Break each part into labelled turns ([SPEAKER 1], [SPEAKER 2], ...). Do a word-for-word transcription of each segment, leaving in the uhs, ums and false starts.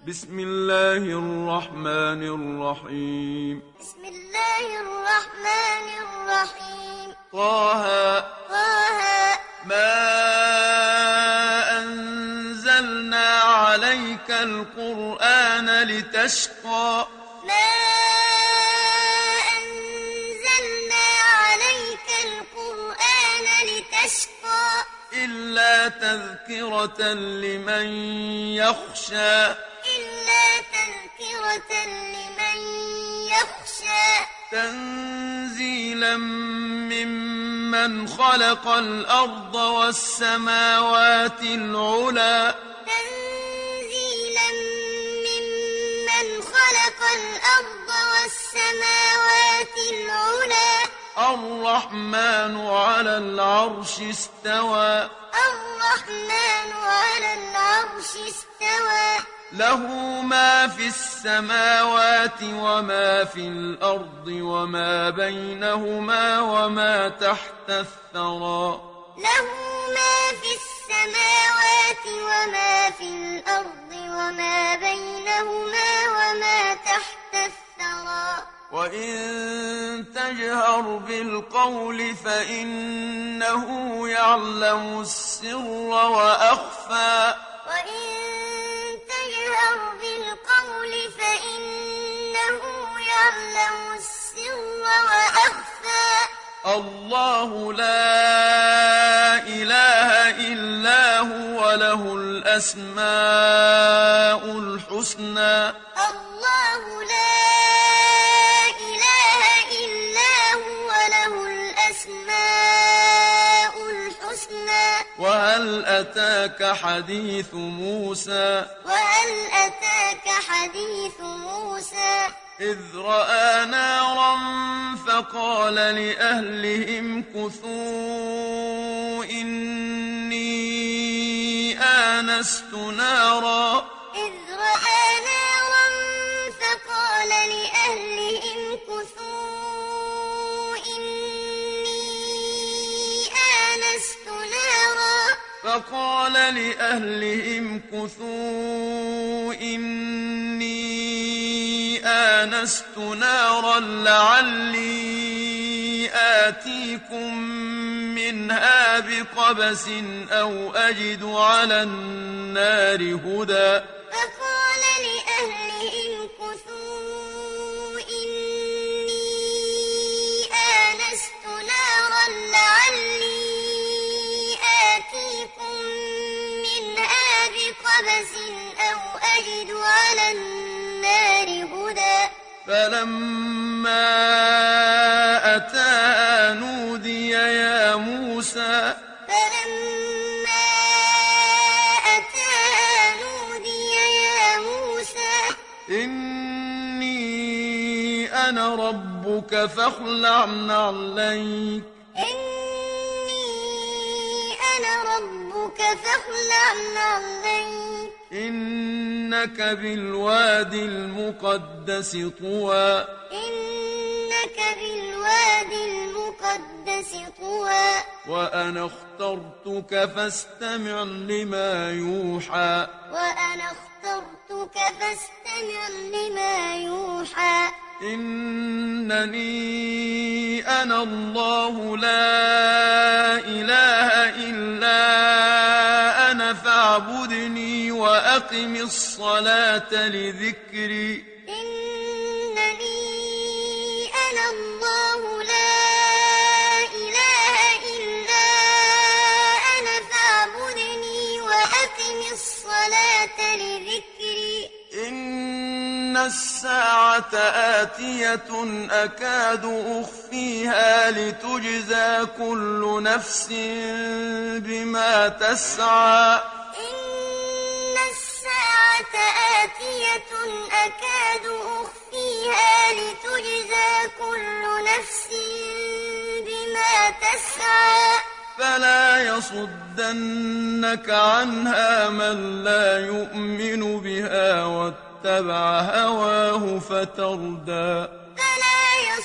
[SPEAKER 1] بسم الله الرحمن الرحيم
[SPEAKER 2] بسم الله الرحمن الرحيم
[SPEAKER 1] طه
[SPEAKER 2] طه
[SPEAKER 1] ما أنزلنا عليك القرآن لتشقى
[SPEAKER 2] ما أنزلنا عليك القرآن لتشقى
[SPEAKER 1] إلا تذكرة لمن يخشى
[SPEAKER 2] إلا تذكرة لمن يخشى
[SPEAKER 1] تنزيلا ممن خلق الأرض والسماوات العلى
[SPEAKER 2] تنزيلا ممن خلق الأرض والسماوات العلى
[SPEAKER 1] الرحمن على العرش استوى
[SPEAKER 2] الرحمن على العرش استوى
[SPEAKER 1] له ما في السماوات وما في الأرض وما بينهما وما تحت الثرى
[SPEAKER 2] له ما في السماوات وما في الأرض وما بينهما وما تحت الثرى
[SPEAKER 1] وإن تجهر بالقول فإنه يعلم السر وأخفى
[SPEAKER 2] وإن تجهر بالقول فإنه يعلم السر وأخفى
[SPEAKER 1] الله لا إله إلا هو له الأسماء الحسنى
[SPEAKER 2] الله لا إله إلا هو له الأسماء الحسنى
[SPEAKER 1] وهل أتاك حديث موسى
[SPEAKER 2] وهل أتاك حديث موسى
[SPEAKER 1] إذ رأى نارا فقال لأهلهم كثوا إني آنست نارا
[SPEAKER 2] إذ رأى نارا فقال لأهلهم كثوا إني آنست نارا
[SPEAKER 1] فقال لأهلهم كثوا إني آنست نارا لعلي آتيكم منها بقبس أو أجد على النار هدى
[SPEAKER 2] فقال لأهلهم كثوا إني آنست نارا لعلي آتيكم منها بقبس أو أجد على النار هدى
[SPEAKER 1] فلما أتاها نودي يا موسى
[SPEAKER 2] فلما أتاها نودي يا موسى
[SPEAKER 1] إني أنا ربك فاخلع نعليك
[SPEAKER 2] إني أنا ربك فاخلع نعليك
[SPEAKER 1] إنك بالوادي المقدس طوى
[SPEAKER 2] إنك بالوادي المقدس طوى
[SPEAKER 1] وأنا اخترتك فاستمع لما يوحى
[SPEAKER 2] وأنا اخترتك فاستمع لما يوحى
[SPEAKER 1] إنني أنا الله لا إله إلا أنا فاعبدني وأقم الصلاة لذكري
[SPEAKER 2] إنني أنا الله لا إله إلا أنا فاعبدني وأقم الصلاة لذكري
[SPEAKER 1] إن الساعة آتية أكاد أخفيها لتجزى كل نفس بما تسعى
[SPEAKER 2] إن الساعة آتية أكاد أخفيها لتجزى كل نفس بما تسعى
[SPEAKER 1] فلا يصدنك عنها من لا يؤمن بها واتبع هواه فتردى
[SPEAKER 2] فلا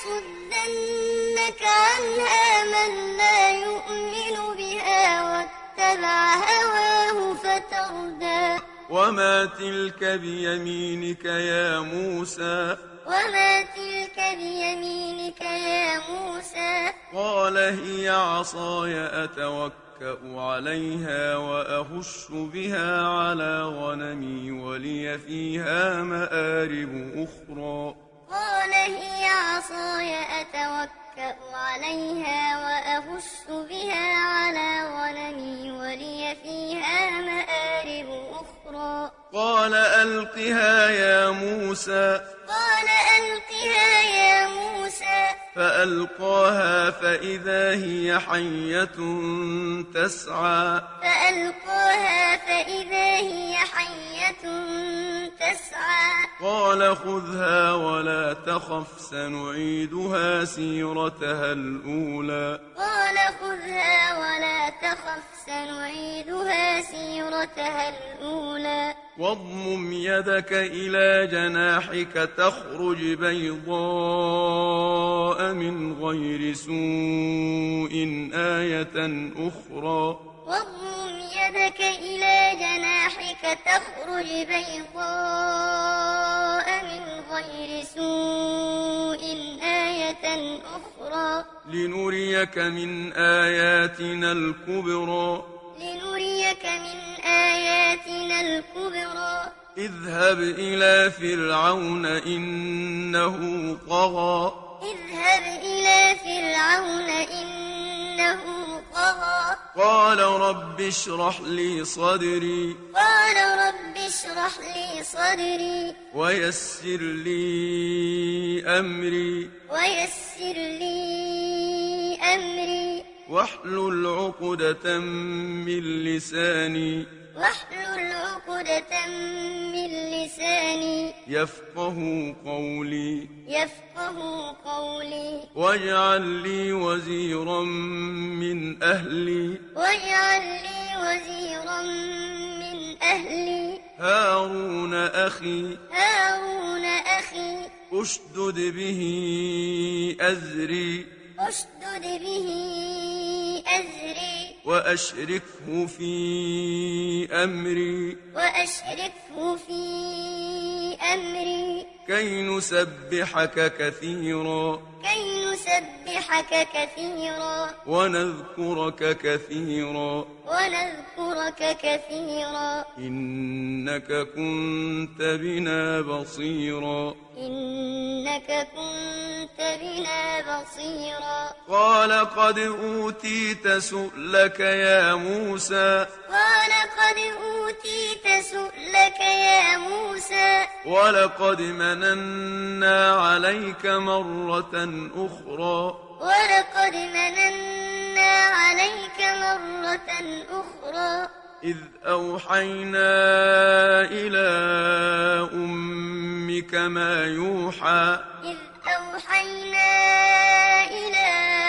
[SPEAKER 2] يصدنك عنها من لا يؤمن بها واتبع هواه فتردى
[SPEAKER 1] وما تلك بيمينك يا موسى
[SPEAKER 2] وما تلك بيمينك يا موسى
[SPEAKER 1] قال هي عصاي أتوكأ عليها وأهش بها على غنمي ولي فيها مآرب أخرى
[SPEAKER 2] قال هي عصاي أتوكأ عليها وأهش بها على غنمي ولي فيها مآرب أخرى
[SPEAKER 1] قال ألقها يا موسى
[SPEAKER 2] قال ألقها يا موسى
[SPEAKER 1] فألقاها فإذا هي حية تسعى
[SPEAKER 2] فألقاها فإذا هي حية تسعى
[SPEAKER 1] قال خذها ولا تخف سنعيدها سيرتها الأولى
[SPEAKER 2] قال خذها ولا تخف سنعيدها سيرتها الأولى
[SPEAKER 1] واضمم يدك إلى جناحك تخرج بيضاء من غير سوء آية أخرى
[SPEAKER 2] واضمم يدك إلى جناحك تخرج بيضاء من غير سوء آية أخرى
[SPEAKER 1] لنريك من آياتنا الكبرى
[SPEAKER 2] لنريك من آياتنا الكبرى
[SPEAKER 1] اذهب إلى فرعون إنه طغى
[SPEAKER 2] اذهب إلى فرعون إنه طغى
[SPEAKER 1] قال رب اشرح لي صدري
[SPEAKER 2] قال رب اشرح لي صدري
[SPEAKER 1] ويسر لي أمري
[SPEAKER 2] ويسر لي أمري
[SPEAKER 1] واحلل عقدة من لساني
[SPEAKER 2] واحلل عقدة من لساني
[SPEAKER 1] يفقه قولي
[SPEAKER 2] يفقه قولي
[SPEAKER 1] واجعل لي وزيرا من أهلي
[SPEAKER 2] واجعل لي وزيرا من أهلي
[SPEAKER 1] هارون أخي
[SPEAKER 2] هارون أخي
[SPEAKER 1] أشدد به أزري
[SPEAKER 2] أشدد به أزري
[SPEAKER 1] وأشركه في أمري
[SPEAKER 2] وأشركه في أمري
[SPEAKER 1] كي نسبحك كثيرا
[SPEAKER 2] كي نسبحك كثيرا
[SPEAKER 1] ونذكرك كثيرا
[SPEAKER 2] ونذكرك كثيرا
[SPEAKER 1] إنك كنت بنا بصيرا
[SPEAKER 2] إنك كنت بنا بصيرا
[SPEAKER 1] قال قد أوتيت سؤلك يا موسى
[SPEAKER 2] قال قد أوتيت سؤلك يا موسى
[SPEAKER 1] ولقد مننا عليك مرة أخرى
[SPEAKER 2] ولقد مننا عليك مرة أخرى
[SPEAKER 1] إذ أوحينا إلى أمك ما يوحى
[SPEAKER 2] إذ أوحينا إلى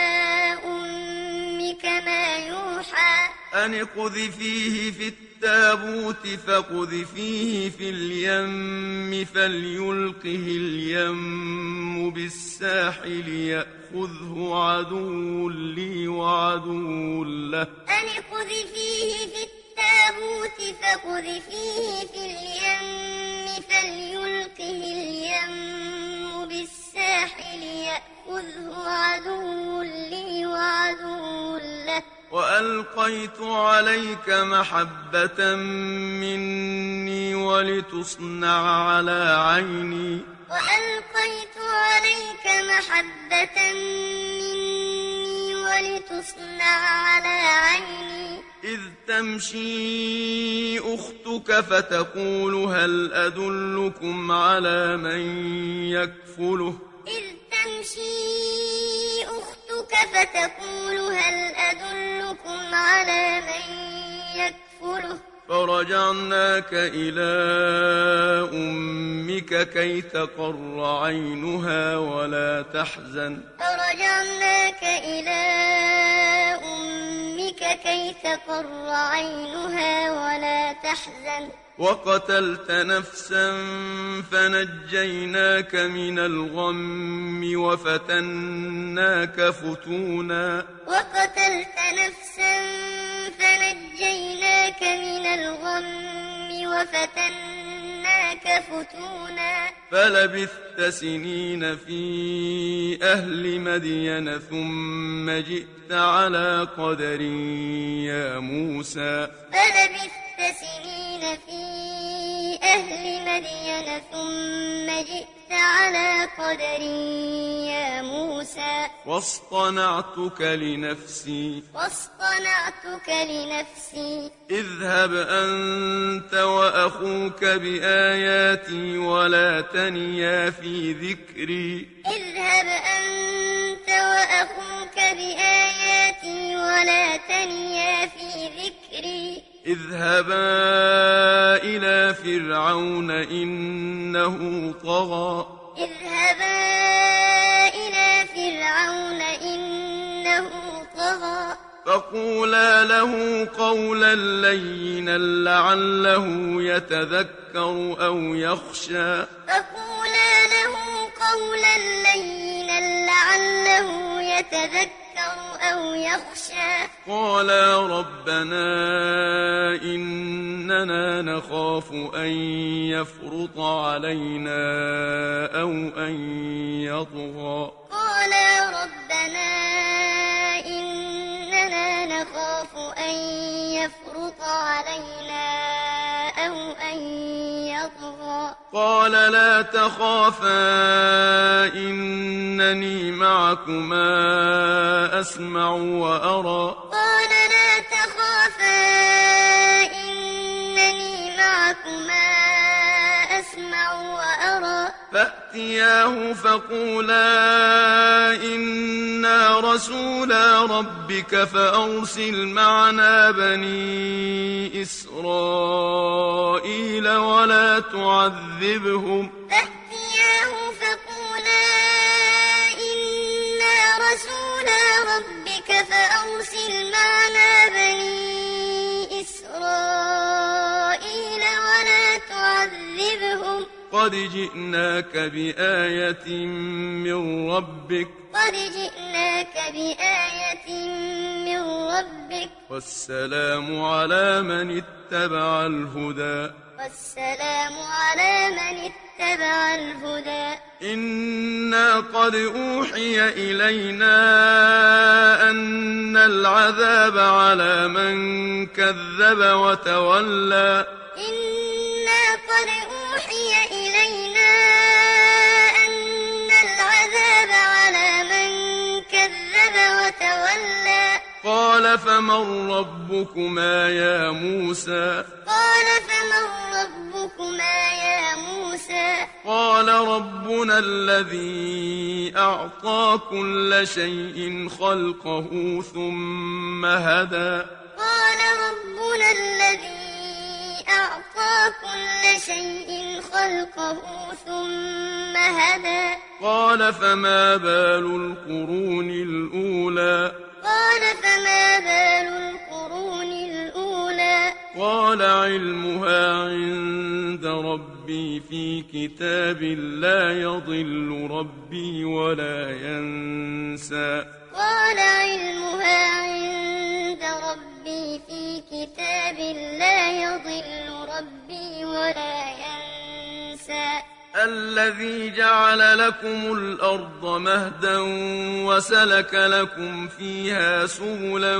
[SPEAKER 2] أمك ما يوحى
[SPEAKER 1] أن اقذفيه في التابوت فاقذفيه في اليم فليلقه اليم بالساحل يأخذه عدو لي وعدو له
[SPEAKER 2] أن اقذفيه في التابوت فاقذفيه في اليم فليلقه اليم بالساحل يأخذه عدو لي وعدو له
[SPEAKER 1] وألقيت عليك محبة مني ولتصنع على عيني
[SPEAKER 2] وألقيت عليك محبة مني ولتصنع على عيني
[SPEAKER 1] إذ تمشي أختك فتقول هل أدلكم على من يكفله
[SPEAKER 2] إذ تمشي أختك فتقول هل أدلكم على من يكفله
[SPEAKER 1] فرجعناك إلى أمك كي تقر عينها ولا تحزن
[SPEAKER 2] فرجعناك إلى أمك كي تقر عينها ولا تحزن
[SPEAKER 1] وقتلت نفسا فنجيناك من الغم وفتناك فتونا
[SPEAKER 2] وقتلت نفسا فنجيناك من الغم وفتناك فتونا
[SPEAKER 1] فلبثت سنين في أهل مدين ثم جئت على قدر يا موسى
[SPEAKER 2] فلبثت سنين في أهل مدين ثم جئت على قدر يا موسى
[SPEAKER 1] واصطنعتك لنفسي
[SPEAKER 2] واصطنعتك لنفسي
[SPEAKER 1] اذهب أنت وأخوك بآياتي ولا تنيا في ذكري
[SPEAKER 2] اذهب أنت وأخوك بآياتي ولا تنيا في ذكري
[SPEAKER 1] اذهبا إلى فرعون إنه طغى
[SPEAKER 2] اذهبا إلى فرعون إنه طغى
[SPEAKER 1] فقولا له قولا لينا لعله يتذكر أو يخشى
[SPEAKER 2] فقولا له قولا لينا لعله يتذكر أو يخشى
[SPEAKER 1] قالا ربنا إننا نخاف أن يفرط علينا أو أن يطغى
[SPEAKER 2] قالا ربنا إننا نخاف أن يفرط علينا أو أن يطغى
[SPEAKER 1] قال لا تخافا إنني معكما أسمع وأرى
[SPEAKER 2] قال لا تخافا إنني معكما أسمع وأرى
[SPEAKER 1] فأتياه فقولا إنا رسولا ربك فأرسل معنا بني إسرائيل ولا تعذبهم
[SPEAKER 2] فأتياه فقولا إنا رسولا ربك فأرسل معنا بني إسرائيل ولا تعذبهم
[SPEAKER 1] قد جئناك بآية من ربك
[SPEAKER 2] قد جئناك بآية من ربك
[SPEAKER 1] والسلام على من اتبع الهدى
[SPEAKER 2] والسلام على من اتبع الهدى
[SPEAKER 1] إنا قد أوحي إلينا أن العذاب على من كذب وتولى
[SPEAKER 2] إنا قد أوحي إلينا أن العذاب على من كذب وتولى
[SPEAKER 1] قال فمن ربكما يا موسى
[SPEAKER 2] قال فمن ربكما يا موسى
[SPEAKER 1] قال ربنا الذي أعطى كل شيء خلقه ثم هدى
[SPEAKER 2] قال ربنا الذي أعطى كل شيء خلقه ثم هدى
[SPEAKER 1] قال فما بال القرون الأولى
[SPEAKER 2] قال فما بال القرون الأولى
[SPEAKER 1] قال علمها عند ربي في كتاب لا يضل ربي ولا ينسى
[SPEAKER 2] قال علمها عند ربي في كتاب لا يضل ربي ولا ينسى
[SPEAKER 1] الذي جعل لكم الأرض مهدا وسلك لكم فيها سبلا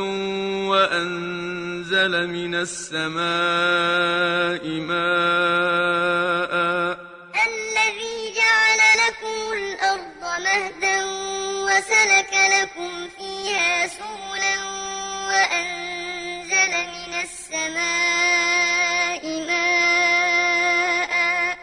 [SPEAKER 1] وأنزل من السماء ماء
[SPEAKER 2] الذي جعل لكم الأرض مهدا وسلك لكم فيها سبلا وأنزل من السماء ماء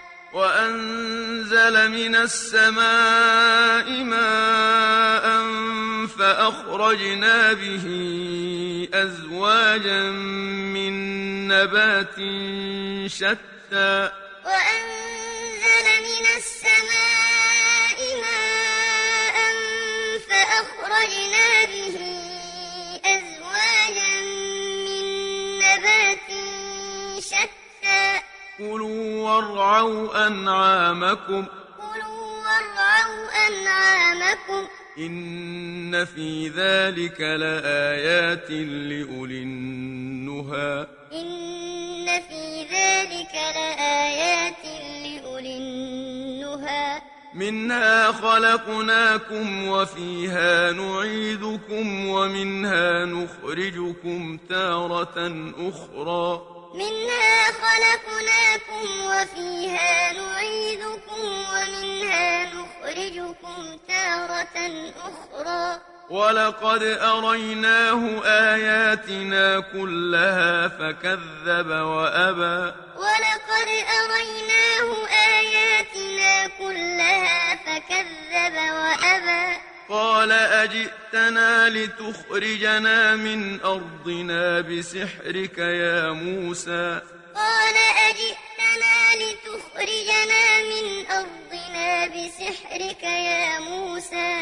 [SPEAKER 1] وأنزل من السماء ماء فأخرجنا به أزواجا من نبات شتى
[SPEAKER 2] وأنزل من السماء ماء فأخرجنا به أزواجا من نبات شتى
[SPEAKER 1] كلوا وارعوا أنعامكم
[SPEAKER 2] كلوا وارعوا أنعامكم
[SPEAKER 1] إن في ذلك لآيات لأولي النهى
[SPEAKER 2] إن في ذلك لآيات لأولي النهى
[SPEAKER 1] منها خلقناكم وفيها نعيدكم ومنها نخرجكم تارة أخرى
[SPEAKER 2] منها خلقناكم وفيها نعيدكم ومنها نخرجكم تارة أخرى
[SPEAKER 1] ولقد أريناه آياتنا كلها فكذب وأبى
[SPEAKER 2] ولقد أريناه آياتنا كلها فكذب وأبى
[SPEAKER 1] قال أجئتنا لتخرجنا من أرضنا بسحرك يا موسى
[SPEAKER 2] قال أجئتنا لتخرجنا من أرضنا بسحرك يا موسى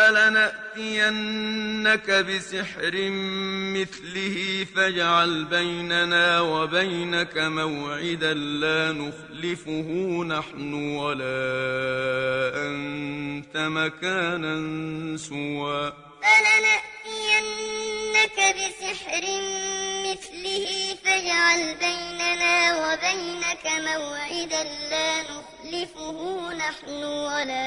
[SPEAKER 1] فلنأتينك بسحر مثله فاجعل بيننا وبينك موعدا لا نخلفه نحن ولا أنت مكانا سوى
[SPEAKER 2] فلنأتينك بسحر مثله فاجعل بيننا وبينك موعدا لا نخلفه نحن ولا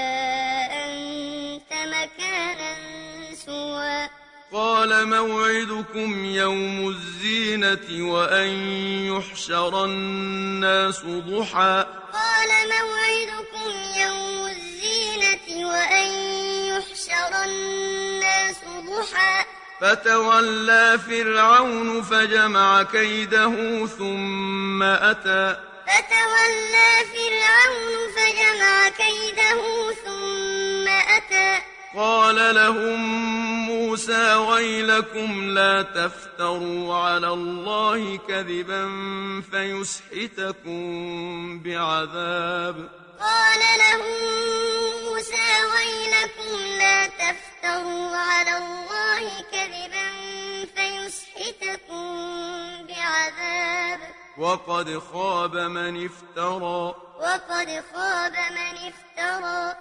[SPEAKER 2] أنت مكانا سوى
[SPEAKER 1] قال موعدكم يوم الزينة وأن يحشر الناس ضحى
[SPEAKER 2] قال موعدكم يوم الزينة وأن يحشر الناس ضحى
[SPEAKER 1] فتولى فرعون فجمع كيده ثم أتى
[SPEAKER 2] فتولى فرعون فجمع كيده ثم أتى
[SPEAKER 1] قال لهم موسى ويلكم لا تفتروا على الله كذبا فيسحتكم بعذاب
[SPEAKER 2] قال لهم موسى ويلكم لا تفتروا على الله كذبا فيسحتكم بعذاب
[SPEAKER 1] وقد خاب من افترى
[SPEAKER 2] وقد خاب من افترى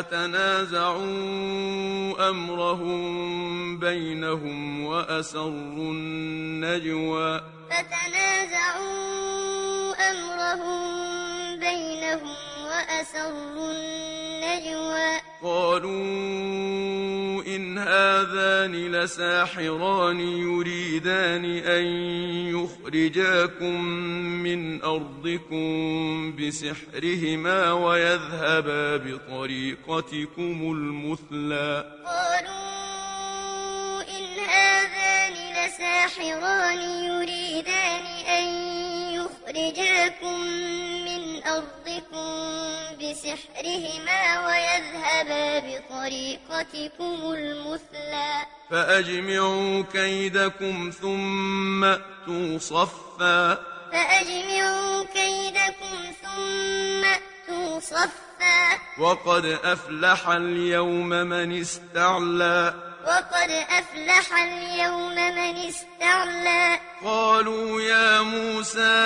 [SPEAKER 1] فتنازعوا أمرهم بينهم وأسروا النجوى
[SPEAKER 2] فتنازعوا أمرهم بينهم وأسروا النجوى
[SPEAKER 1] قالوا إن هذان لساحران يريدان أن يخرجاكم من أرضكم بسحرهما ويذهبا بطريقتكم المثلى
[SPEAKER 2] قالوا إن هذان لساحران يريدان أن يخرجاكم من أرضكم بسحرهما ويذهبا بطريقتكم المثلى
[SPEAKER 1] فأجمعوا كيدكم ثم أتوا صفا
[SPEAKER 2] فأجمعوا كيدكم ثم أتوا صفا
[SPEAKER 1] وقد أفلح اليوم من استعلى
[SPEAKER 2] وقد أفلح اليوم من استعلى
[SPEAKER 1] قالوا يا موسى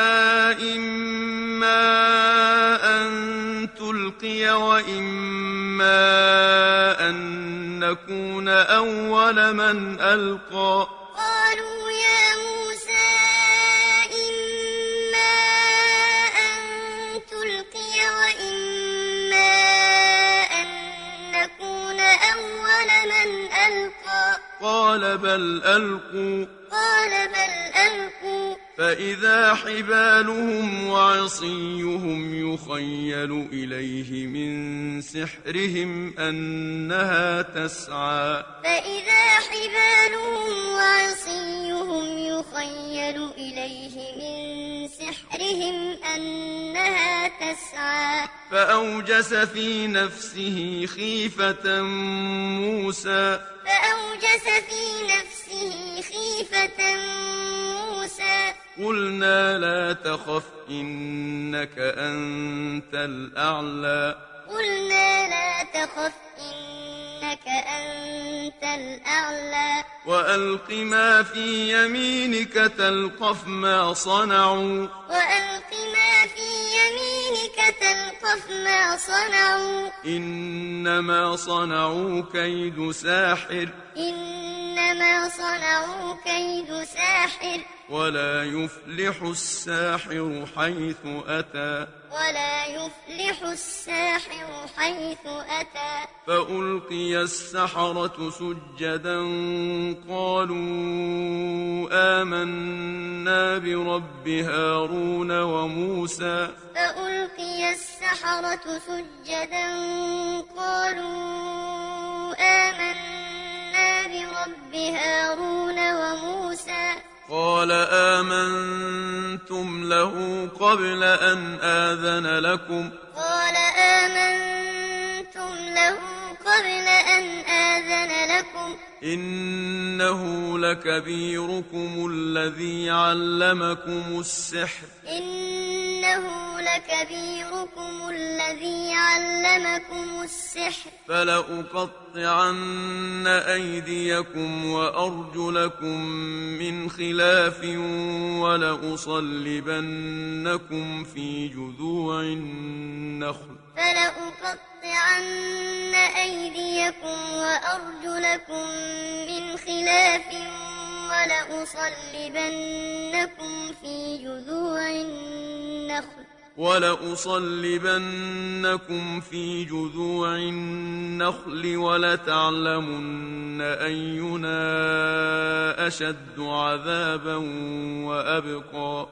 [SPEAKER 1] إما أن تلقي وإما أن نكون أول من ألقى
[SPEAKER 2] قالوا يا موسى إما أن تلقي وإما أن نكون أول من ألقى
[SPEAKER 1] قال بل ألقوا
[SPEAKER 2] قال بل ألقوا
[SPEAKER 1] فإذا حبالهم وعصيهم يخيل إليه من سحرهم أنها تسعى
[SPEAKER 2] فإذا حبالهم وعصيهم يخيل إليه من سحرهم أنها تسعى
[SPEAKER 1] فأوجس في نفسه خيفة موسى
[SPEAKER 2] فأوجس في نفسه خيفة موسى
[SPEAKER 1] قلنا لا تخف إنك أنت الأعلى
[SPEAKER 2] قلنا لا تخف إنك أنت الأعلى
[SPEAKER 1] وألق ما في يمينك تلقف ما صنعوا
[SPEAKER 2] وألق ما في يمينك تلقف تخف ما صنعوا
[SPEAKER 1] إنما صنعوا كيد ساحر
[SPEAKER 2] إنما صنعوا كيد ساحر
[SPEAKER 1] ولا يفلح الساحر حيث أتى
[SPEAKER 2] ولا يفلح الساحر حيث أتى
[SPEAKER 1] فألقي السحرة سجدا قالوا آمنا برب هارون وموسى
[SPEAKER 2] فألقي السحرة سجدا قالوا آمنا برب هارون وموسى
[SPEAKER 1] قال آمنتم له قبل أن آذن لكم
[SPEAKER 2] قال آمنتم له قبل أن آذن لكم
[SPEAKER 1] إنه لكبيركم الذي علمكم السحر
[SPEAKER 2] إنه لكبيركم الذي علمكم السحر
[SPEAKER 1] فلأقطعن أيديكم وأرجلكم من خلاف ولأصلبنكم في جذوع النخل
[SPEAKER 2] فلأقطعن أيديكم وأرجلكم من خلاف ولأصلبنكم في جذوع النخل
[SPEAKER 1] ولأصلبنكم في جذوع النخل ولتعلمن أينا أشد عذابا وأبقى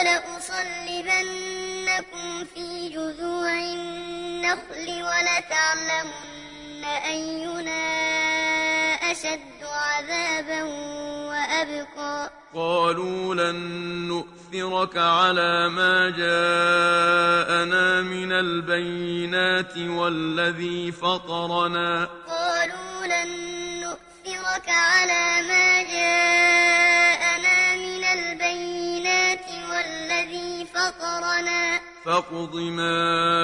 [SPEAKER 2] ولأصلبنكم في جذوع النخل ولتعلمن أينا أشد عذابا وأبقى
[SPEAKER 1] قالوا لن نؤثرك على ما جاءنا من البينات والذي فطرنا
[SPEAKER 2] قالوا لن نؤثرك على ما جاءنا من البينات والذي فطرنا
[SPEAKER 1] فاقض ما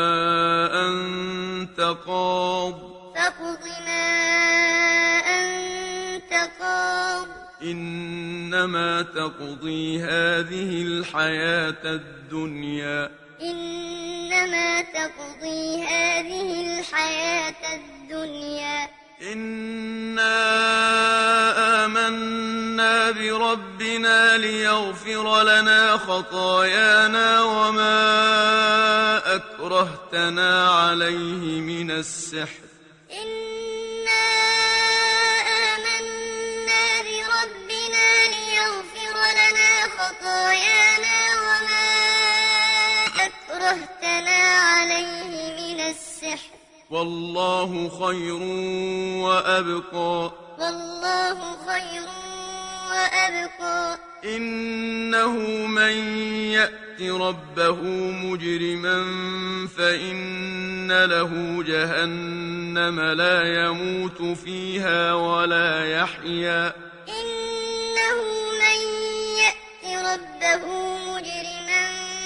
[SPEAKER 1] أنت قاض
[SPEAKER 2] فاقض ما أنت قاض
[SPEAKER 1] إنما تقضي هذه الحياة الدنيا
[SPEAKER 2] إنما تقضي هذه الحياة الدنيا
[SPEAKER 1] إنا آمنا بربنا ليغفر لنا خطايانا وما أكرهتنا عليه من السحر
[SPEAKER 2] إنا آمنا بربنا ليغفر لنا خطايانا وما أكرهتنا عليه من السحر
[SPEAKER 1] والله خير وأبقى
[SPEAKER 2] والله خير وأبقى
[SPEAKER 1] إنه من يأت ربه مجرما فإن له جهنم لا يموت فيها ولا يحيا
[SPEAKER 2] إنه من يأت ربه مجرما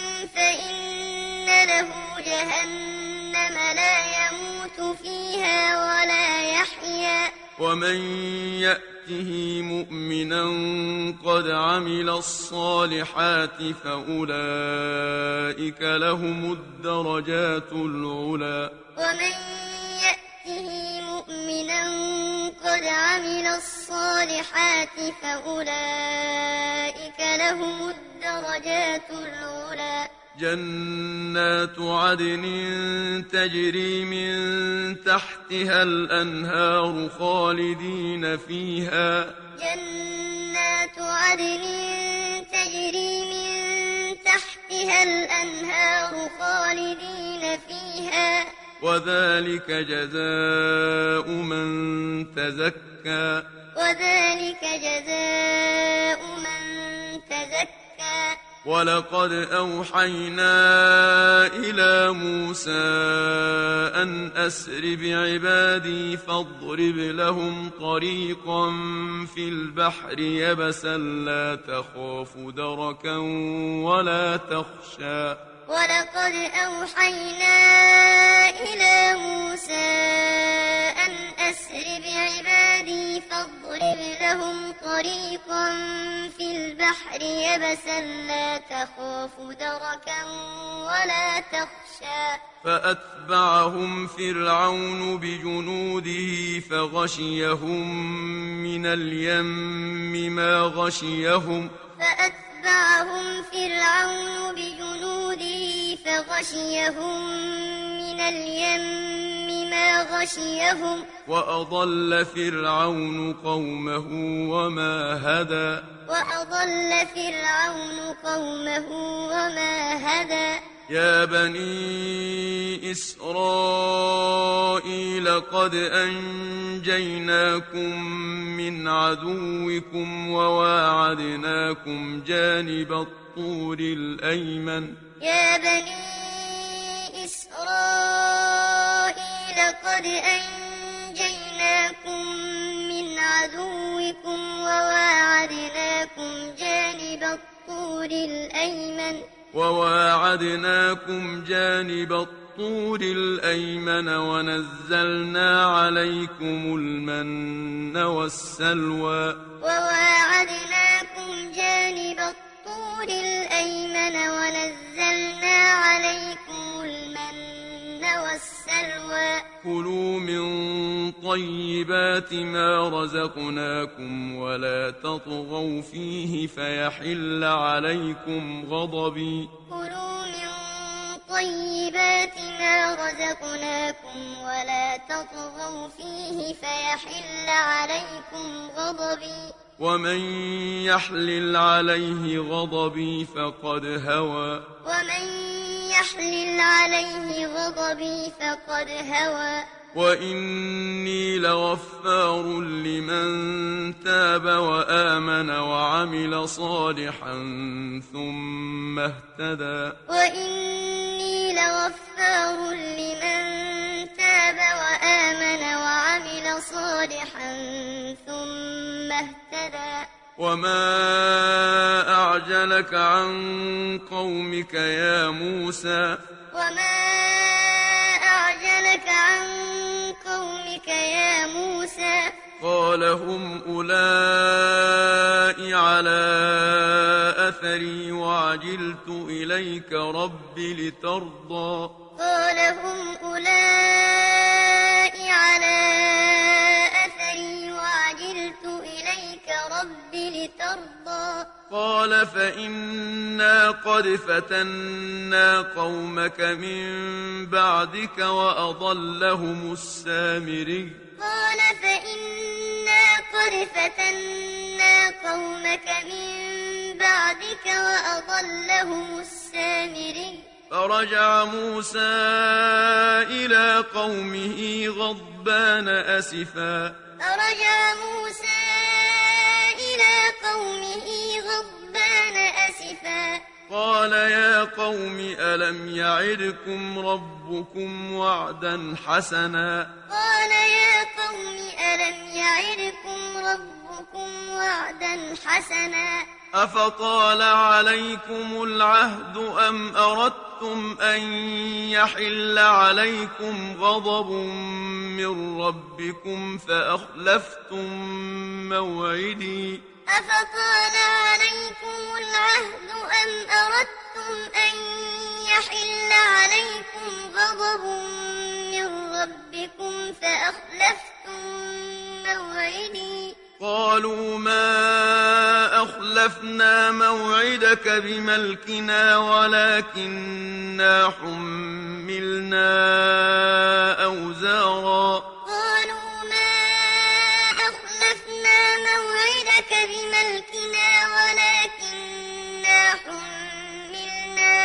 [SPEAKER 2] فإن له جهنم لا يموت فيها ولا يحيا
[SPEAKER 1] ومن يأته مؤمنا قد عمل الصالحات فأولئك لهم الدرجات العلى
[SPEAKER 2] ومن يأته مؤمنا قد عمل الصالحات فأولئك لهم الدرجات العلى
[SPEAKER 1] جنات عدن تجري من تحتها الأنهار خالدين فيها
[SPEAKER 2] جنات عدن تجري من تحتها الأنهار خالدين فيها
[SPEAKER 1] وذلك جزاء من تزكى
[SPEAKER 2] وذلك جزاء من تزكى
[SPEAKER 1] ولقد أوحينا إلى موسى أن أسر بعبادي فاضرب لهم طريقا في البحر يبسا لا تخاف دركا ولا تخشى
[SPEAKER 2] ولقد أوحينا إلى موسى أن أسر بعبادي فاضرب لهم طريقا في البحر يبسا لا تخاف دركا ولا تخشى يخشى
[SPEAKER 1] فأتبعهم فرعون بجنوده فغشيهم من اليم ما غشيهم
[SPEAKER 2] فأتبعهم فرعون بجنوده فغشيهم من اليم ما غشيهم
[SPEAKER 1] وأضل فرعون قومه وما هدى
[SPEAKER 2] وأضل فرعون قومه وما هدى
[SPEAKER 1] يا بني إسرائيل قد أنجيناكم من عدوكم وواعدناكم جانب الطور الأيمن
[SPEAKER 2] يا بني إسرائيل قد أنجيناكم من عدوكم وواعدناكم جانب الطور الأيمن
[SPEAKER 1] وواعدناكم جانب الطور الأيمن ونزلنا عليكم المن والسلوى
[SPEAKER 2] وواعدناكم جانب الطور الأيمن ونزلنا عليكم المن والسلوى
[SPEAKER 1] كلوا من طيبات ما رزقناكم ولا تطغوا فيه فيحل عليكم غضبي
[SPEAKER 2] كلوا من طيبات ما رزقناكم ولا تطغوا فيه فيحل عليكم غضبي
[SPEAKER 1] ومن يحلل عليه غضبي فقد هوى
[SPEAKER 2] ومن يحلل عليه غضبي فقد هوى
[SPEAKER 1] وإني لغفار لمن تاب وآمن وعمل صالحا ثم اهتدى
[SPEAKER 2] وإني لغفار لمن تاب وآمن وعمل صالحا ثم اهتدى
[SPEAKER 1] وما أعجلك عن قومك يا موسى
[SPEAKER 2] وما أعجلك عن قومك يا موسى
[SPEAKER 1] قال هم أولئك على أثري وعجلت إليك رب لترضى
[SPEAKER 2] قال هم أولئك على أثري وعجلت إليك رب لترضى
[SPEAKER 1] قال فإنا قد فتنا قومك من بعدك وأضلهم السامري
[SPEAKER 2] قال فإنا قد فتنا قومك من بعدك وأضلهم السامري
[SPEAKER 1] فرجع موسى إلى قومه غضبان أسفا
[SPEAKER 2] فرجع موسى إلى قومه غضبان أسفا
[SPEAKER 1] قال يا قوم ألم يعدكم ربكم وعدا حسنا
[SPEAKER 2] قال يا قوم ألم يعدكم ربكم وعدا حسنا
[SPEAKER 1] أفطال عليكم العهد أم أردتم أن يحل عليكم غضب من ربكم فأخلفتم موعدي
[SPEAKER 2] أفطال عليكم العهد أم أردتم أن يحل عليكم غضب من ربكم فأخلفتم موعدي
[SPEAKER 1] قالوا ما أخلفنا موعدك بملكنا ولكننا حملنا أوزارا
[SPEAKER 2] قالوا ما أخلفنا موعدك بملكنا ولكننا حملنا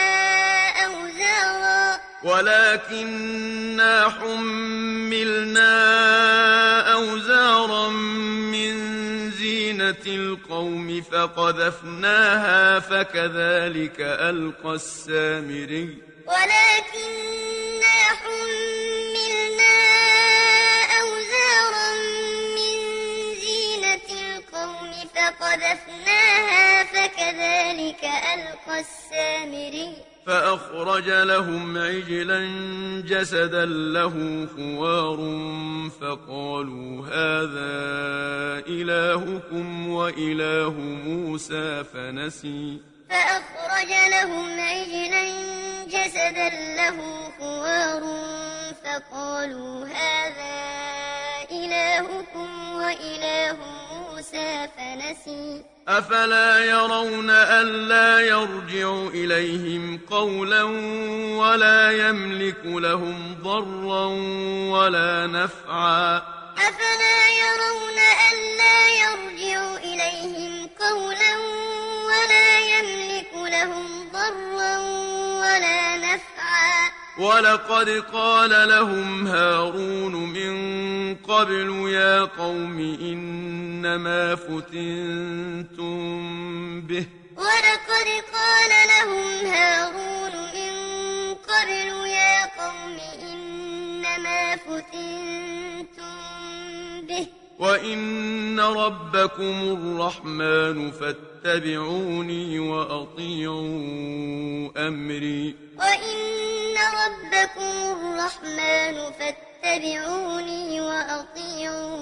[SPEAKER 2] أوزارا ولكننا
[SPEAKER 1] حملنا أوزارا من زينة القوم فقذفناها فكذلك ألقى السامري
[SPEAKER 2] ولكننا حملنا أوزارا من زينة القوم فقذفناها فكذلك ألقى السامري
[SPEAKER 1] فأخرج لهم عجلا جسدا له خوار فقالوا هذا إلهكم وإله موسى فنسي
[SPEAKER 2] فأخرج لهم عجلا جسدا له خوار فقالوا هذا إلهكم وإله موسى فنسي
[SPEAKER 1] أفلا يرون ألا يرجع إليهم قولا ولا يملك لهم ضرا ولا نفعا
[SPEAKER 2] أفلا يرون ألا يرجع إليهم قولا ولا يملك لهم ضرا ولا نفعا
[SPEAKER 1] ولقد قال لهم هارون من قبل يا قوم إنما فتنتم به
[SPEAKER 2] ولقد قال لهم هارون من قبل يا قوم إنما فتنتم به
[SPEAKER 1] وإن ربكم الرحمن فاتبعوني وأطيعوا أمري
[SPEAKER 2] وإن ربكم الرحمن فاتبعوني وأطيعوا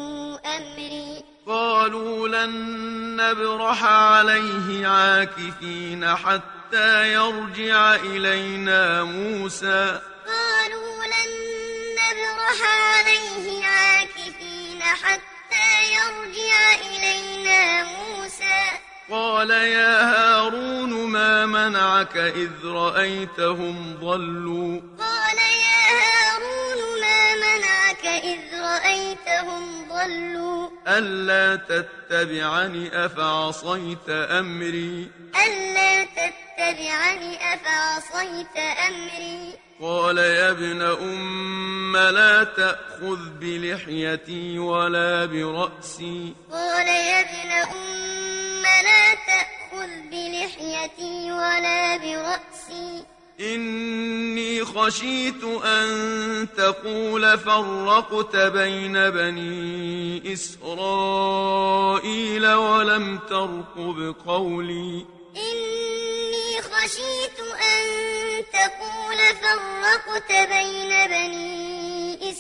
[SPEAKER 2] أمري
[SPEAKER 1] قالوا لن نبرح عليه عاكفين حتى يرجع إلينا موسى
[SPEAKER 2] قالوا لن نبرح عليه عاكفين حتى يرجع إلينا موسى
[SPEAKER 1] قال يا هارون ما منعك إذ رأيتهم ضلوا
[SPEAKER 2] قال يا هارون ما منعك إذ رأيتهم ضلوا
[SPEAKER 1] ألا تتبعني أفعصيت أمري
[SPEAKER 2] ألا تتبعني أفعصيت أمري
[SPEAKER 1] قال يا ابن أم لا تأخذ بلحيتي ولا برأسي
[SPEAKER 2] قال يا ابن أم لا تأخذ بلحيتي ولا برأسي
[SPEAKER 1] إني خشيت أن تقول فرقت بين بني إسرائيل ولم ترقب قولي
[SPEAKER 2] إني خشيت أن تقول فرقت بين بني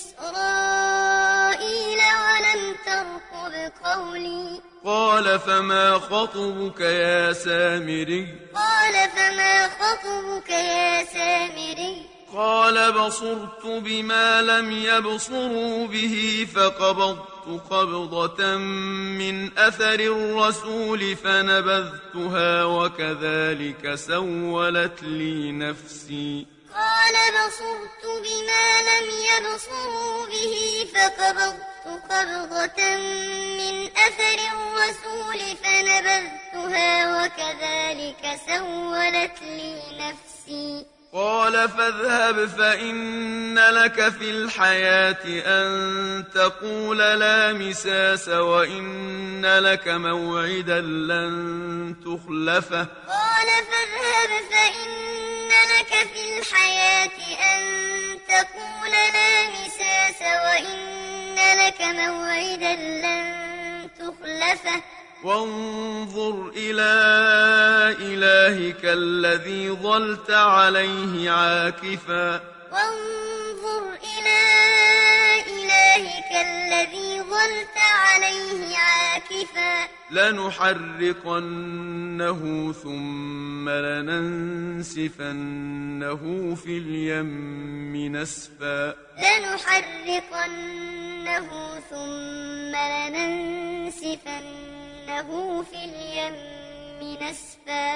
[SPEAKER 2] إسرائيل ولم ترقب قولي
[SPEAKER 1] قال فما خطبك يا سامري
[SPEAKER 2] قال فما خطبك يا سامري
[SPEAKER 1] قال بصرت بما لم يبصروا به فقبضت قبضة من أثر الرسول فنبذتها وكذلك سولت لي نفسي
[SPEAKER 2] قال بصرت بما لم يبصروا به فقبضت قبضة من أثر الرسول فنبذتها وكذلك سولت لي نفسي
[SPEAKER 1] قال فاذهب فإن لك في الحياة أن تقول لا مساس وإن لك موعدا لن تخلفه
[SPEAKER 2] قال فاذهب فإن لك في الحياة أن تقول لا مساس وإن لك موعدا لن تخلفه
[SPEAKER 1] وانظر إلى إلهك الذي ظلت عليه عاكفا
[SPEAKER 2] وانظر إلى إلهك الذي ظلت عليه عاكفا
[SPEAKER 1] لنحرقنه ثم لننسفنه في اليم نسفا
[SPEAKER 2] لنحرقنه ثم لننسفنه في اليم نسفا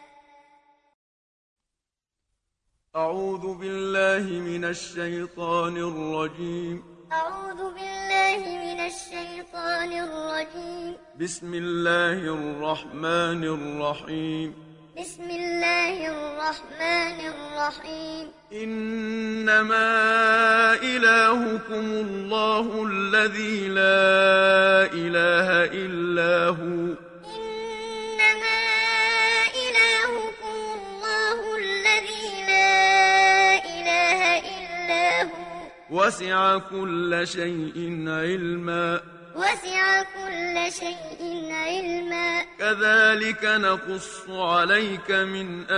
[SPEAKER 1] أعوذ بالله من الشيطان الرجيم
[SPEAKER 2] أعوذ بالله من الشيطان الرجيم
[SPEAKER 1] بسم الله الرحمن الرحيم
[SPEAKER 2] بسم الله الرحمن الرحيم
[SPEAKER 1] إنما إلهكم الله الذي لا إله إلا هو
[SPEAKER 2] إنما إلهكم الله الذي لا إله إلا هو
[SPEAKER 1] وسع كل شيء علما
[SPEAKER 2] وسع كل شيء علما
[SPEAKER 1] كذلك نقص عليك من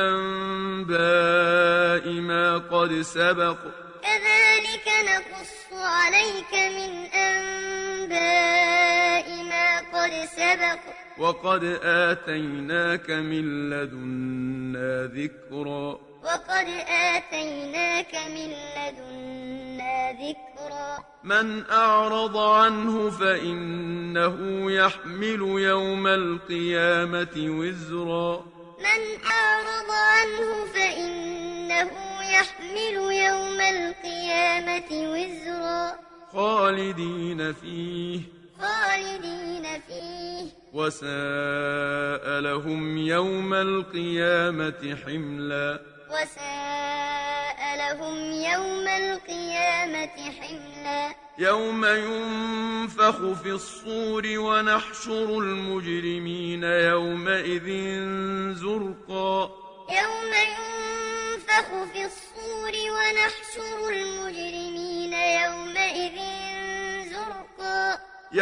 [SPEAKER 1] أنباء ما قد سبق
[SPEAKER 2] كذلك نقص عليك من أنباء ما قد قد سبق
[SPEAKER 1] وقد آتيناك من لدنا ذكرا
[SPEAKER 2] وقد آتيناك من لدنا ذكرا
[SPEAKER 1] من أعرض عنه فإنه يحمل يوم القيامة وزرا
[SPEAKER 2] من أعرض عنه فإنه يحمل يوم القيامة وزرا
[SPEAKER 1] خالدين فيه
[SPEAKER 2] خالدين فيه
[SPEAKER 1] وساء لهم يوم القيامة حملا
[SPEAKER 2] وساء لهم يوم القيامة حملا
[SPEAKER 1] يوم ينفخ في الصور ونحشر المجرمين يومئذ زرقا
[SPEAKER 2] يوم ينفخ في الصور ونحشر المجرمين يومئذ زرقا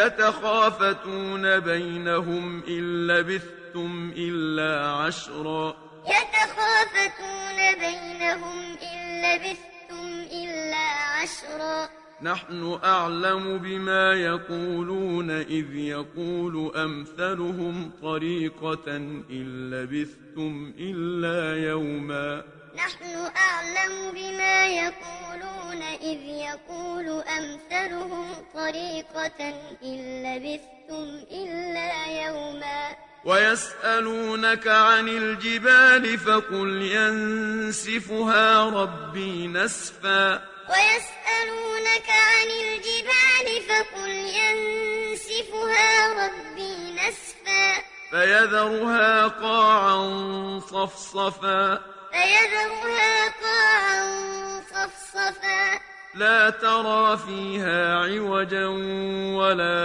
[SPEAKER 1] يتخافتون بينهم إن لبثتم إلا عشرا
[SPEAKER 2] يتخافتون بينهم إن لبثتم إلا عشرا
[SPEAKER 1] نحن أعلم بما يقولون إذ يقول أمثلهم طريقة إن لبثتم إلا يوما
[SPEAKER 2] نحن أعلم بما يقولون إذ يقول أمثلهم طريقة إن لبثتم إلا يوما
[SPEAKER 1] ويسألونك عن الجبال فقل ينسفها ربي نسفا
[SPEAKER 2] ويسألونك عن الجبال فقل ينسفها ربي نسفا
[SPEAKER 1] فيذرها قاعا صفصفا
[SPEAKER 2] فيذرها قاعا صفصفا
[SPEAKER 1] لا ترى فيها عوجا ولا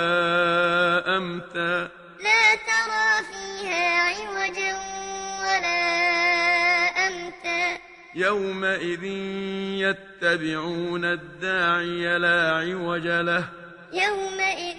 [SPEAKER 1] أمتا
[SPEAKER 2] لا ترى فيها عوجا ولا أمتا
[SPEAKER 1] يومئذ يتبعون الداعي لا عوج له
[SPEAKER 2] يومئذ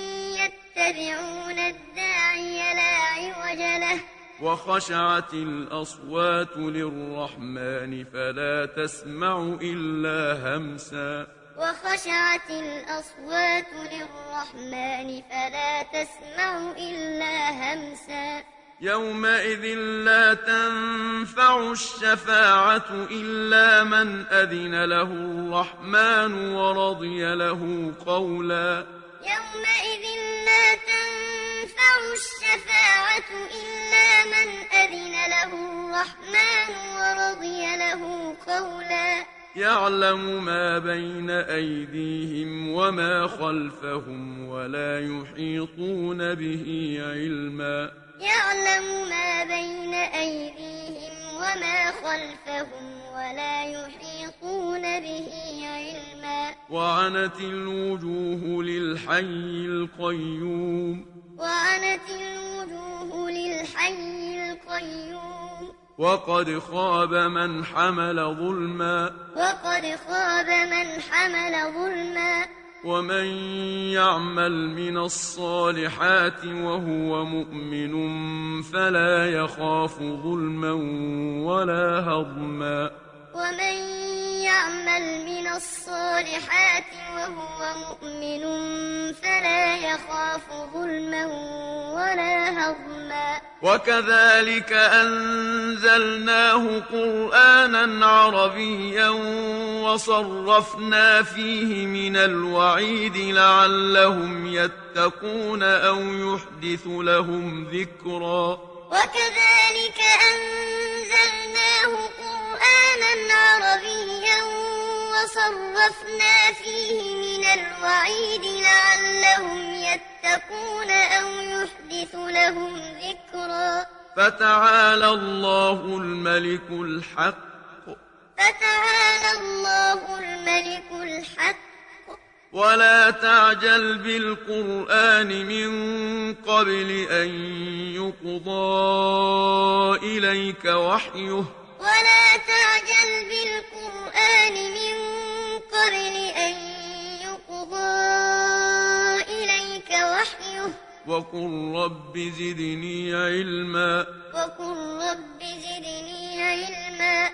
[SPEAKER 2] يتبعون الداعي لا عوج له
[SPEAKER 1] وخشعت الأصوات للرحمن فلا تسمع إلا همسا
[SPEAKER 2] وخشعت الأصوات للرحمن فلا تسمع إلا همسا
[SPEAKER 1] يومئذ لا تنفع الشفاعة إلا من أذن له الرحمن ورضي له قولا
[SPEAKER 2] يومئذ لا تنفع الشفاعة إلا من أذن له الرحمن ورضي له قولا
[SPEAKER 1] يعلم ما بين أيديهم وما خلفهم ولا يحيطون به علما
[SPEAKER 2] يعلم ما بين أيديهم وما خلفهم ولا يحيطون به علما
[SPEAKER 1] وعنت الوجوه للحي القيوم
[SPEAKER 2] وعنت الوجوه للحي القيوم
[SPEAKER 1] وقد خاب من حمل ظلما
[SPEAKER 2] وقد خاب من حمل ظلما
[SPEAKER 1] ومن يعمل من الصالحات وهو مؤمن فلا يخاف ظلما ولا هضما
[SPEAKER 2] ومن يعمل من الصالحات وهو مؤمن فلا يخاف ظلما ولا هضما
[SPEAKER 1] وكذلك أنزلناه قرآنا عربيا وصرفنا فيه من الوعيد لعلهم يتقون أو يحدث لهم ذكرا
[SPEAKER 2] وكذلك أنزلناه قرآنا عربيا وصرفنا فيه من الوعيد لعلهم يتقون أو يحدث لهم ذكرا
[SPEAKER 1] فتعالى الله الملك الحق
[SPEAKER 2] فتعالى الله الملك الحق
[SPEAKER 1] ولا تعجل بالقرآن من قبل أن يقضى إليك وحيه
[SPEAKER 2] ولا تعجل بالقرآن من قبل أن يقضى إليك وحيه
[SPEAKER 1] وقل رب زدني علما
[SPEAKER 2] وقل رب زدني علما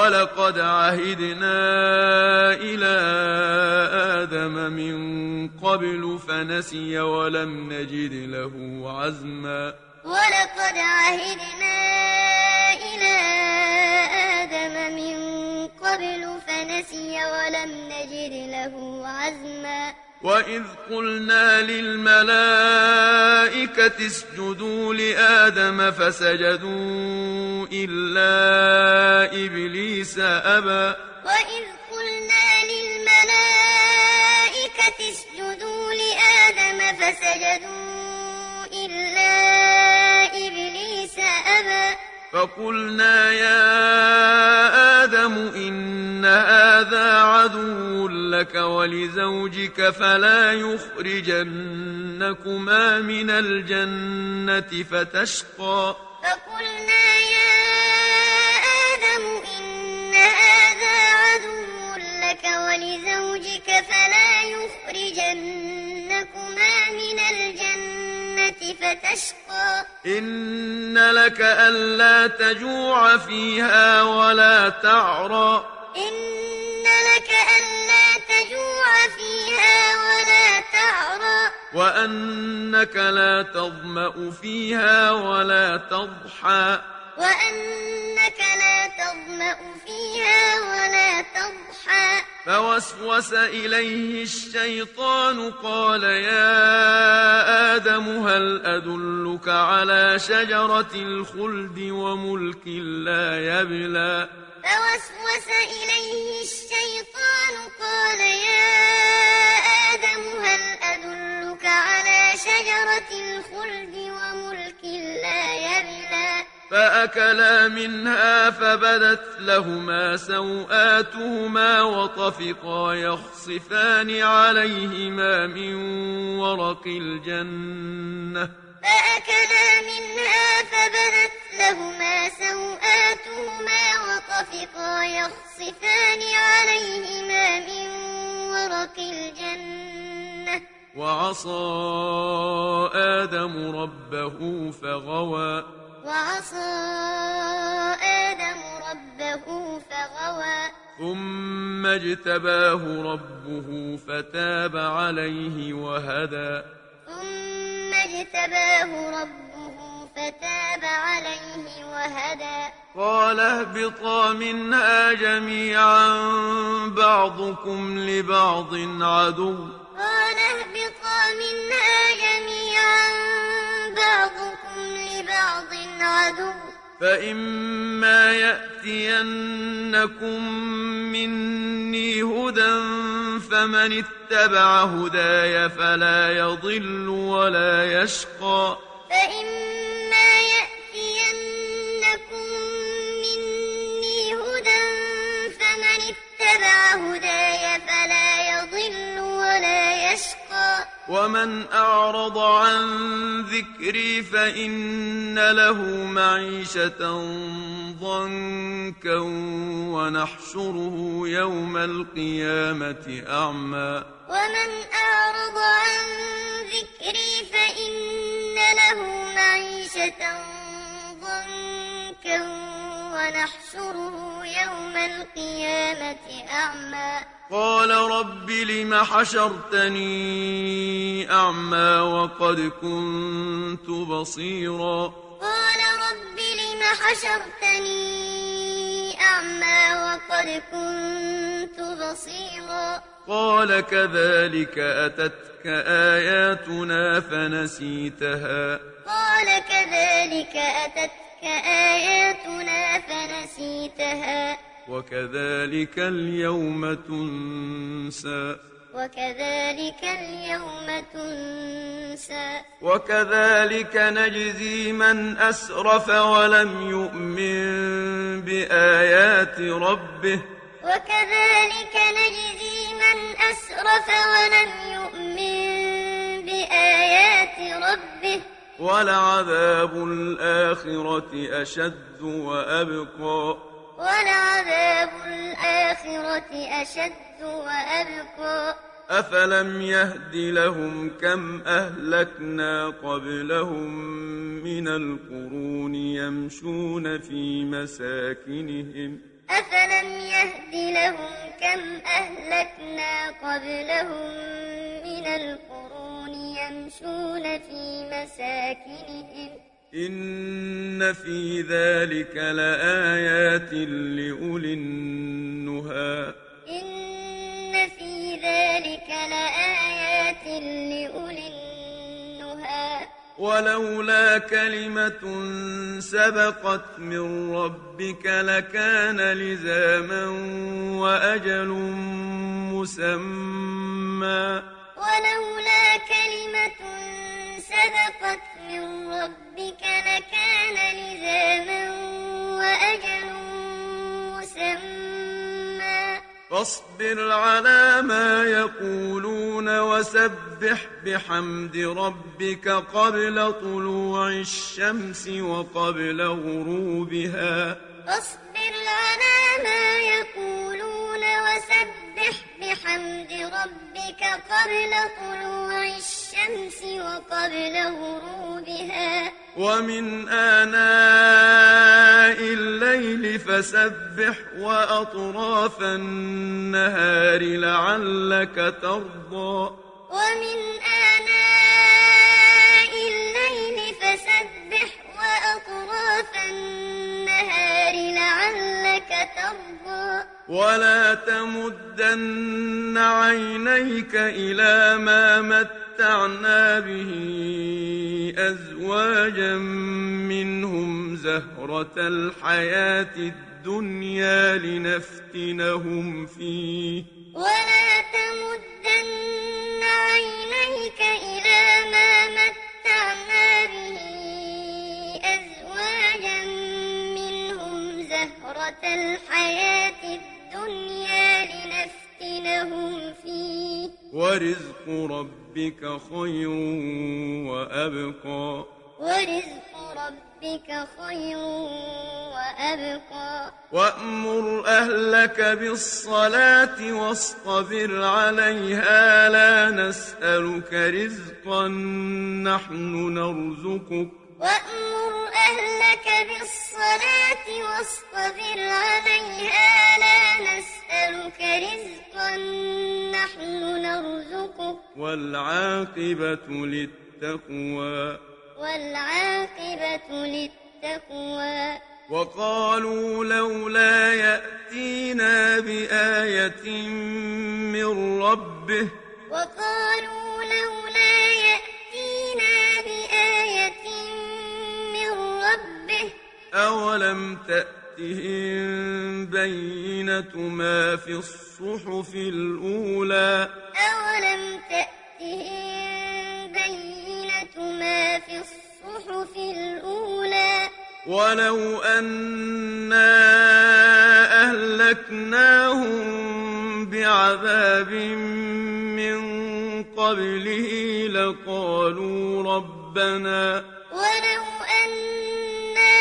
[SPEAKER 1] ولقد عهدنا إلى آدم من قبل قبل فنسي ولم نجد له عزما
[SPEAKER 2] ولقد عهدنا إلى آدم من قبل فنسي ولم نجد له عزما
[SPEAKER 1] وإذ قلنا للملائكة اسجدوا لآدم فسجدوا إلا إبليس أبى
[SPEAKER 2] وإذ قلنا للملائكة اسجدوا لآدم فسجدوا إلا إبليس أبى
[SPEAKER 1] فقلنا يا آدم إن هذا عدو لك ولزوجك فلا يخرجنكما من الجنة فتشقى
[SPEAKER 2] فقلنا يا آدم إن هذا عدو لك ولزوجك فلا يخرجنكما من الجنة فتشقى
[SPEAKER 1] إن لك ألا تجوع فيها ولا تعرى
[SPEAKER 2] إن لك ألا تجوع فيها ولا تعرى
[SPEAKER 1] وأنك لا تظمأ فيها ولا تضحى
[SPEAKER 2] وأنك لا تظمأ فيها ولا تضحى
[SPEAKER 1] فوسوس إليه الشيطان قال يا آدم هل أدلك على شجرة الخلد وملك لا يبلى
[SPEAKER 2] فوسوس إليه الشيطان قال يا آدم هل أدلك على شجرة الخلد وملك لا يبلى
[SPEAKER 1] فأكلا منها فبدت لهما سوآتهما وطفقا يخصفان عليهما من ورق الجنة
[SPEAKER 2] فأكلا منها فبدت لهما سوآتهما وطفقا يخصفان عليهما من ورق الجنة
[SPEAKER 1] وعصى آدم ربه فغوى
[SPEAKER 2] وعصى آدم ربه فغوى
[SPEAKER 1] ثم اجتباه ربه فتاب عليه وهدى
[SPEAKER 2] ثم اجتباه ربه فتاب عليه وهدى
[SPEAKER 1] قال اهبطا منها جميعا بعضكم لبعض عدو
[SPEAKER 2] قال اهبطا منها جميعا بعضكم لبعض عدو
[SPEAKER 1] فإما يأتينكم مني هدى فمن اتبع هداي فلا يضل ولا يشقى
[SPEAKER 2] فإما يأتينكم مني هدى فمن اتبع هداي فلا يضل ولا يشقى
[SPEAKER 1] ومن أعرض عن ذكري فإن له معيشة ضنكا ونحشره يوم القيامة أعمى
[SPEAKER 2] ومن أعرض عن ذكري فإن له معيشة ضنكا ونحشره يوم القيامة أعمى
[SPEAKER 1] قال رب لم حشرتني أعمى وقد كنت بصيرا
[SPEAKER 2] قال رب لم حشرتني أعمى وقد كنت بصيرا
[SPEAKER 1] قال كذلك أتتك آياتنا فنسيتها
[SPEAKER 2] قال كذلك أتتك آياتنا فنسيتها
[SPEAKER 1] وكذلك اليوم تنسى
[SPEAKER 2] وكذلك اليوم تنسى
[SPEAKER 1] وكذلك نجزي من أسرف ولم يؤمن بآيات ربه
[SPEAKER 2] وكذلك نجزي من أسرف ولم يؤمن بآيات ربه
[SPEAKER 1] ولعذاب الآخرة أشد وأبقى
[SPEAKER 2] ولعذاب الآخرة أشد وأبقى
[SPEAKER 1] أفلم يهد لهم كم أهلكنا قبلهم من القرون يمشون في مساكنهم
[SPEAKER 2] أفلم يهد لهم كم أهلكنا قبلهم من من القرون يمشون في مساكنهم
[SPEAKER 1] إن في ذلك لآيات لأولي النهى
[SPEAKER 2] إن في ذلك لآيات لأولي النهى
[SPEAKER 1] ولولا كلمة سبقت من ربك لكان لزاما وأجل مسمى
[SPEAKER 2] ولولا كلمة سبقت من ربك لكان لزاما وأجل مسمى
[SPEAKER 1] فاصبر على ما يقولون وسبح بحمد ربك قبل طلوع الشمس وقبل غروبها
[SPEAKER 2] فاصبر على ما يقولون وسبح بحمد ربك قبل طلوع الشمس وقبل غروبها
[SPEAKER 1] ومن آناء الليل فسبح وأطراف النهار لعلك ترضى
[SPEAKER 2] ومن آناء الليل فسبح وأطراف النهار لعلك ترضى
[SPEAKER 1] ولا تمدن عينيك إلى ما متعنا به أزواجا منهم زهرة الحياة الدنيا لنفتنهم فيه
[SPEAKER 2] ولا تمدن عينيك إلى ما متعنا به أزواجا منهم زهرة الحياة الدنيا لنفتنهم فيه
[SPEAKER 1] ورزق ربك خير وأبقى
[SPEAKER 2] ورزق ربك خير وأبقى
[SPEAKER 1] وأمر أهلك بالصلاة واصطبر عليها لا نسألك رزقا نحن نرزقك
[SPEAKER 2] وأمر أهلك بالصلاة واصطبر عليها لا نسألك رزقا نحن نرزقك
[SPEAKER 1] والعاقبة للتقوى
[SPEAKER 2] والعاقبة للتقوى
[SPEAKER 1] وقالوا لولا يأتينا بآية من ربه
[SPEAKER 2] وقالوا لولا يأتينا بآية من ربه
[SPEAKER 1] أولم تأتهم بينة ما في الصحف الأولى
[SPEAKER 2] أولم تأتهم بينة ما في الصحف الأولى
[SPEAKER 1] ولو أنا أهلكناهم بعذاب من قبله لقالوا ربنا
[SPEAKER 2] ولو أنا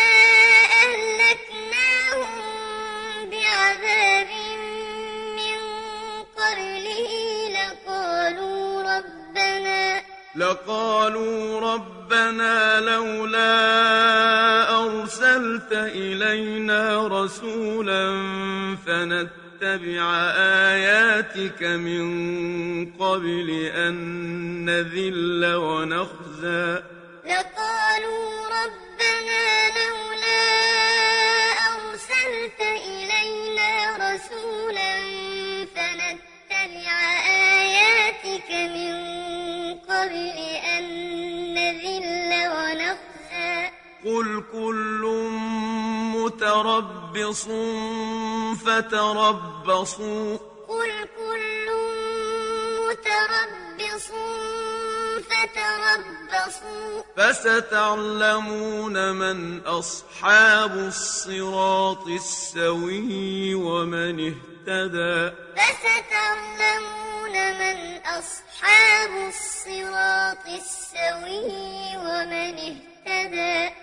[SPEAKER 2] أهلكناهم بعذاب من قبله لقالوا ربنا
[SPEAKER 1] لقالوا ربنا لولا أرسلت إلينا رسولا فنتبع آياتك من قبل أن نذل ونخزى
[SPEAKER 2] لقالوا ربنا لولا أرسلت إلينا رسولا فنتبع آياتك من قبل أن نذل ونخزى
[SPEAKER 1] قل كل متربص فتربصوا
[SPEAKER 2] قل كل متربص فتربصوا
[SPEAKER 1] فستعلمون من أصحاب الصراط السوي ومن اهتدى
[SPEAKER 2] فستعلمون من أصحاب الصراط السوي ومن اهتدى